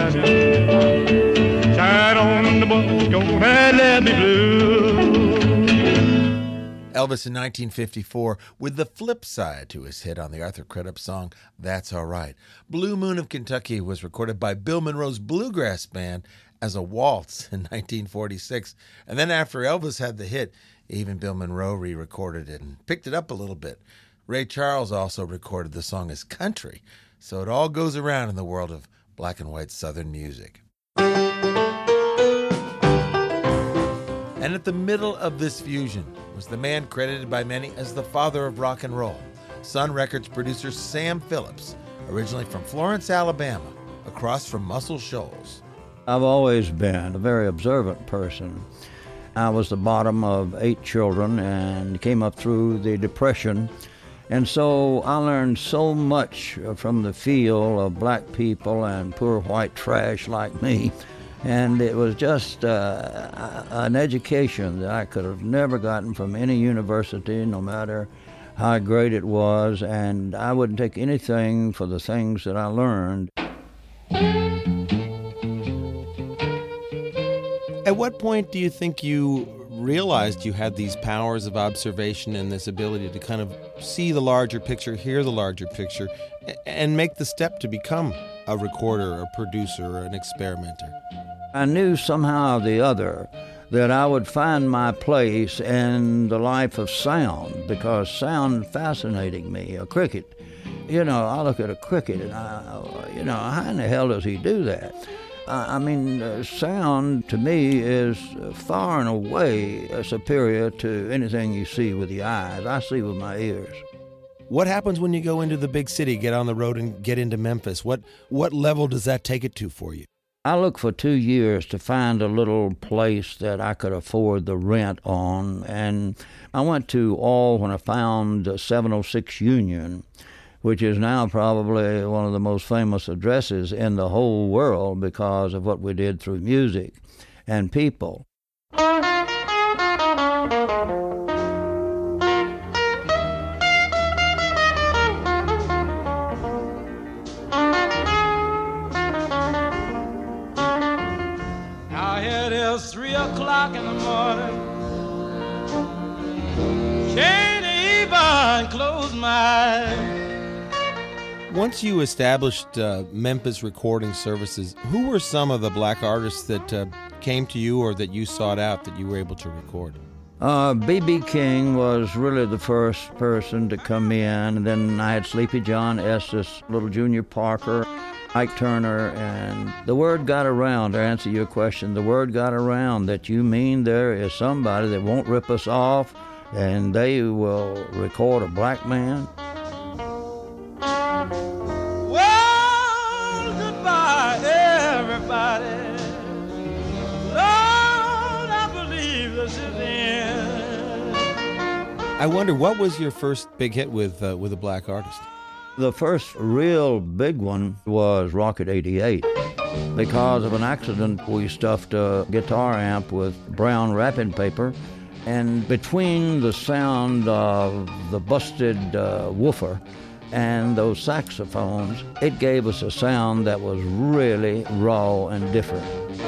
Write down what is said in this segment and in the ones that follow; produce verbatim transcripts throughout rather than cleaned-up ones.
shining. Shine on the bus, gonna let me blue. Elvis in nineteen fifty-four with the flip side to his hit on the Arthur Crudup song, That's All Right. Blue Moon of Kentucky was recorded by Bill Monroe's Bluegrass Band as a waltz in nineteen forty-six. And then after Elvis had the hit, even Bill Monroe re-recorded it and picked it up a little bit. Ray Charles also recorded the song as country. So it all goes around in the world of black and white Southern music. And at the middle of this fusion was the man credited by many as the father of rock and roll, Sun Records producer Sam Phillips, originally from Florence, Alabama, across from Muscle Shoals. I've always been a very observant person. I was the bottom of eight children and came up through the Depression. And so I learned so much from the feel of black people and poor white trash like me. And it was just uh, an education that I could have never gotten from any university, no matter how great it was. And I wouldn't take anything for the things that I learned. At what point do you think you realized you had these powers of observation and this ability to kind of see the larger picture, hear the larger picture, and make the step to become a recorder, a producer, or an experimenter? I knew somehow or the other that I would find my place in the life of sound, because sound fascinated me. A cricket, you know, I look at a cricket and I, you know, how in the hell does he do that? I mean, uh, sound to me is far and away superior to anything you see with the eyes. I see with my ears. What happens when you go into the big city, get on the road and get into Memphis? What what level does that take it to for you? I looked for two years to find a little place that I could afford the rent on, and I went to all when I found seven oh six Union, which is now probably one of the most famous addresses in the whole world because of what we did through music and people. Now it is three o'clock in the morning. Can't even close my eyes. Once you established uh, Memphis Recording Services, who were some of the black artists that uh, came to you or that you sought out that you were able to record? Uh, B B King was really the first person to come in, and then I had Sleepy John Estes, Little Junior Parker, Ike Turner, and the word got around, to answer your question, the word got around that you mean there is somebody that won't rip us off, and they will record a black man. Well, goodbye, everybody. Lord, I believe this is the end. I wonder, what was your first big hit with uh, with a black artist? The first real big one was Rocket eighty-eight. Because of an accident, we stuffed a guitar amp with brown wrapping paper, and between the sound of the busted uh, woofer and those saxophones, it gave us a sound that was really raw and different.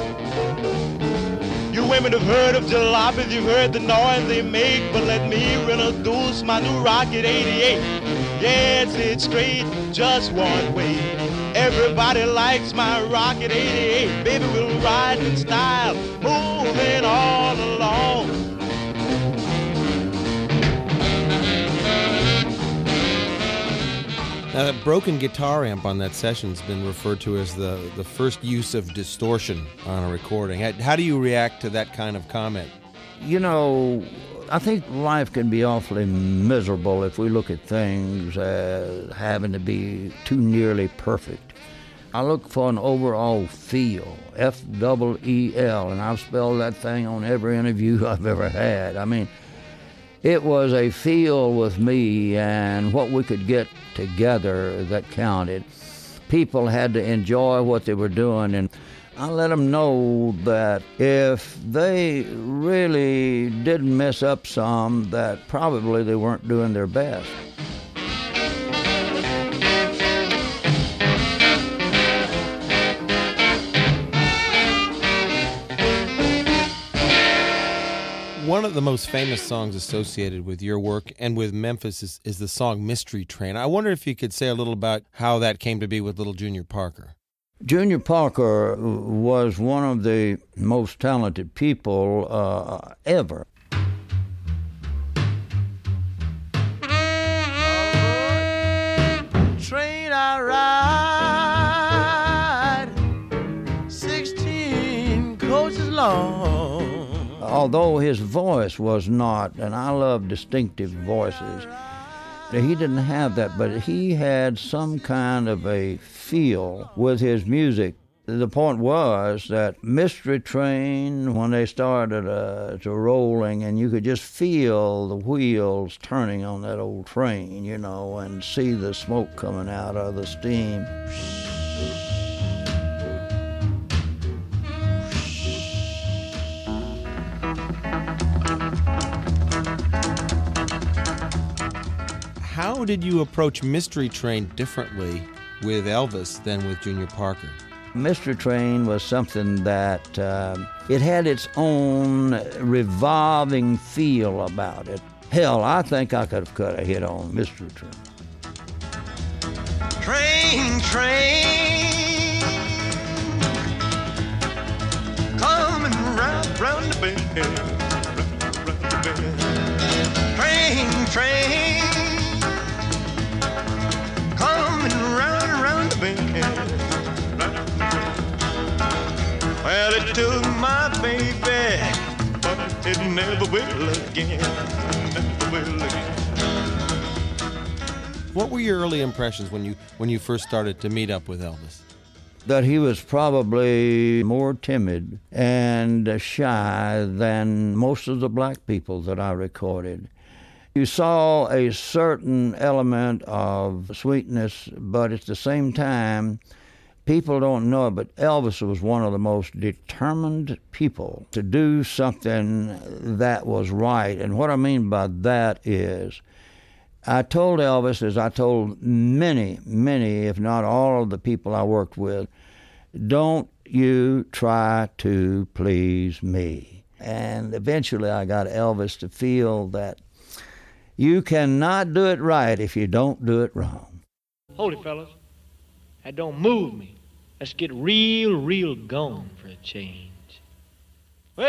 You women have heard of jalopies, you've heard the noise they make, but let me introduce my new Rocket eighty-eight. Yes, it's straight, just one way. Everybody likes my Rocket eighty-eight. Baby, we'll ride in style, moving all along. Now, that broken guitar amp on that session has been referred to as the, the first use of distortion on a recording. How, how do you react to that kind of comment? You know, I think life can be awfully miserable if we look at things as having to be too nearly perfect. I look for an overall feel, F E E L, and I've spelled that thing on every interview I've ever had. I mean, it was a feel with me and what we could get together that counted. People had to enjoy what they were doing, and I let them know that if they really did mess up some, that probably they weren't doing their best. One of the most famous songs associated with your work and with Memphis is, is the song Mystery Train. I wonder if you could say a little about how that came to be with little Junior Parker. Junior Parker was one of the most talented people uh, ever. Train I ride, sixteen coaches long. Although his voice was not, and I love distinctive voices, he didn't have that, but he had some kind of a feel with his music. The point was that Mystery Train, when they started uh, to rolling, and you could just feel the wheels turning on that old train, you know, and see the smoke coming out of the steam. How did you approach Mystery Train differently with Elvis than with Junior Parker? Mystery Train was something that uh, it had its own revolving feel about it. Hell, I think I could have cut a hit on Mystery Train. Train, train, coming round, round the bend, round the bend. Train, train, coming round, round the bend. Well, it took my baby, but it never will again, never will again. What were your early impressions when you when you first started to meet up with Elvis? That he was probably more timid and shy than most of the black people that I recorded. You saw a certain element of sweetness, but at the same time, people don't know it, but Elvis was one of the most determined people to do something that was right. And what I mean by that is, I told Elvis, as I told many, many, if not all of the people I worked with, don't you try to please me. And eventually I got Elvis to feel that you cannot do it right if you don't do it wrong. Hold it, fellas. That don't move me. Let's get real, real gone for a change. Well,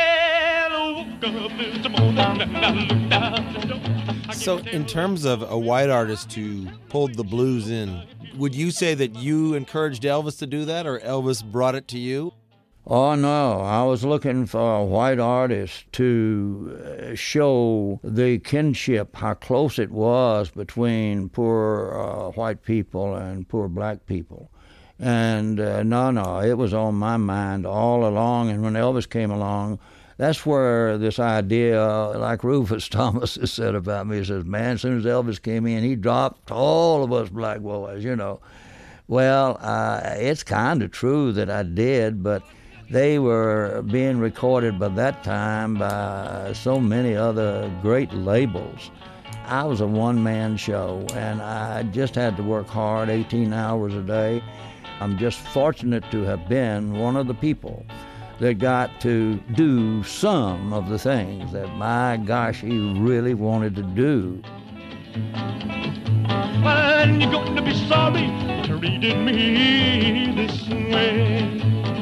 I woke up this morning and I looked out the door. So in terms of a white artist who pulled the blues in, would you say that you encouraged Elvis to do that, or Elvis brought it to you? Oh, no. I was looking for a white artist to show the kinship, how close it was between poor uh, white people and poor black people. And uh, no, no, it was on my mind all along. And when Elvis came along, that's where this idea, like Rufus Thomas has said about me, he says, man, as soon as Elvis came in, he dropped all of us black boys, you know. Well, uh, it's kind of true that I did, but they were being recorded by that time by so many other great labels. I was a one-man show, and I just had to work hard eighteen hours a day. I'm just fortunate to have been one of the people that got to do some of the things that, my gosh, he really wanted to do. And you're going to be sorry treating me this way.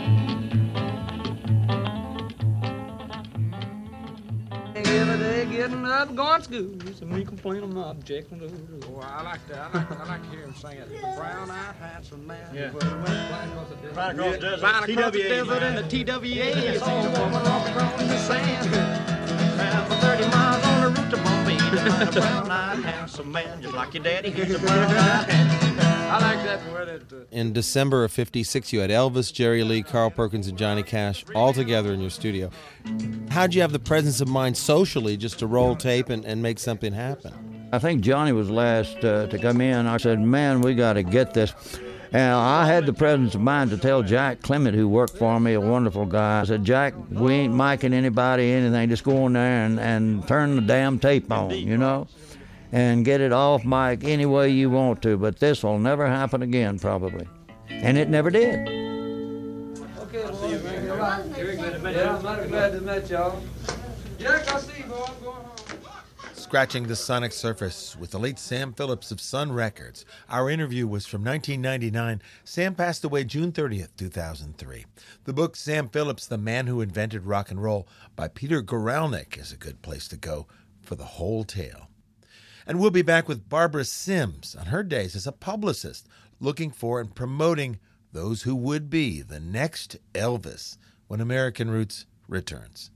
Every day getting up, going to school. So me complain, I'm not objecting to it. Oh, I like that. I like, I like to hear him sing it. The brown-eyed handsome man. Yeah. Flying across the desert. Flying across the desert. Flying across the desert in the T W A. It's all woman walking across in the sand. Ran for thirty miles on the route to Bombay to find a brown-eyed handsome man, just like your daddy. He's a brown-eyed handsome man. I like that word. That, uh, In December of fifty-six, you had Elvis, Jerry Lee, Carl Perkins, and Johnny Cash all together in your studio. How'd you have the presence of mind socially just to roll tape and, and make something happen? I think Johnny was last uh, to come in. I said, man, we got to get this. And I had the presence of mind to tell Jack Clement, who worked for me, a wonderful guy. I said, Jack, we ain't micing anybody, anything. Just go in there and, and turn the damn tape on, you know, and get it off mic any way you want to. But this will never happen again, probably. And it never did. okay, well, very glad to meet you. Yeah, I'm mighty glad to meet y'all. Jack, I see you, boy. I'm going home. Scratching the sonic surface with the late Sam Phillips of Sun Records. Our interview was from nineteen ninety-nine. Sam passed away June thirtieth, two thousand three. The book Sam Phillips, The Man Who Invented Rock and Roll by Peter Guralnick is a good place to go for the whole tale. And we'll be back with Barbara Sims on her days as a publicist, looking for and promoting those who would be the next Elvis when American Roots returns.